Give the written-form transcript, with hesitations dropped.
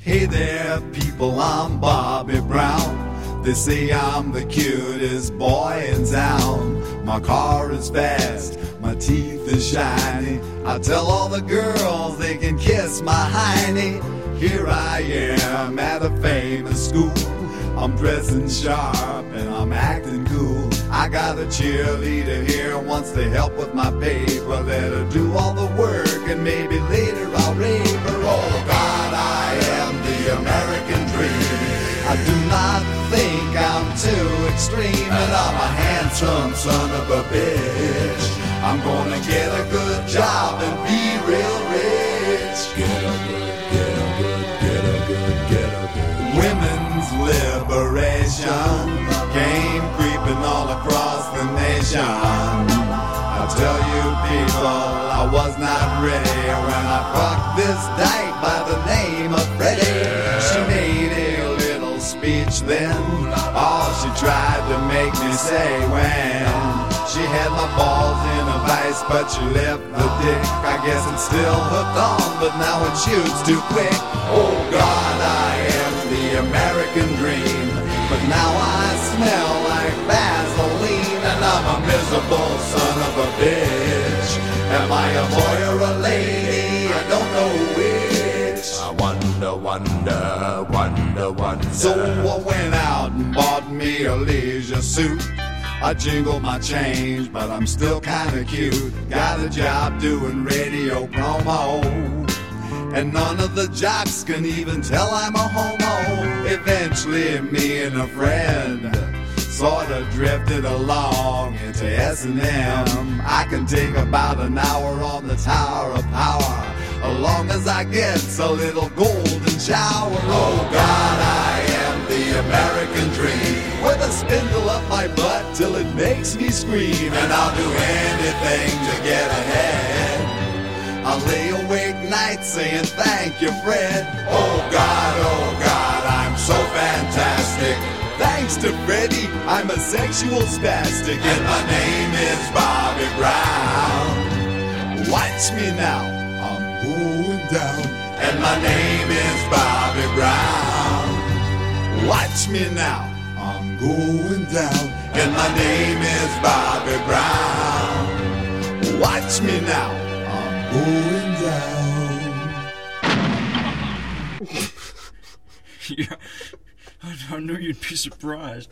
Hey there, people, I'm Bobby Brown. They say I'm the cutest boy in town. My car is fast, my teeth is shiny. I tell all the girls they can kiss my hiney. Here I am at a famous school. I'm dressing sharp and I'm acting cool. I got a cheerleader here who wants to help with my paper. Let her do all the work and maybe later I'll rape her. Oh God, I am the American dream. I do not think I'm too extreme, and I'm a handsome son of a bitch. I'm gonna get a good job and be real rich. Get a good. Women's liberation came creeping all across the nation. I tell you people, I was not ready when I fucked this dyke by the name of Freddie. She made a little speech then, all she tried to make me say when she had my balls in a vice, but she left the dick. I guess it's still hooked on, but now it shoots too quick. Oh God, I am the American dream, but now I smell like Vaseline, and I'm a miserable son of a bitch. Am I a boy or a lady? I don't know which. I wonder. So I went out and bought me a leisure suit. I jingle my change, but I'm still kinda cute. Got a job doing radio promo, and none of the jocks can even tell I'm a homo. Eventually me and a friend sorta drifted along into S&M. I can take about an hour on the Tower of Power, as long as I get a little golden shower. Oh God, I am the American dream, with a spindle up my butt till it makes me scream. And I'll do anything to get ahead. I'll lay awake nights saying thank you, Fred. Oh God, I'm so fantastic. Thanks to Freddie, I'm a sexual spastic. And my name is Bobby Brown. Watch me now, I'm going down. And my name is Bobby Brown. Watch me now, I'm going down. And my name is Bobby Brown. Watch me now, I'm going down. Yeah, I knew you'd be surprised.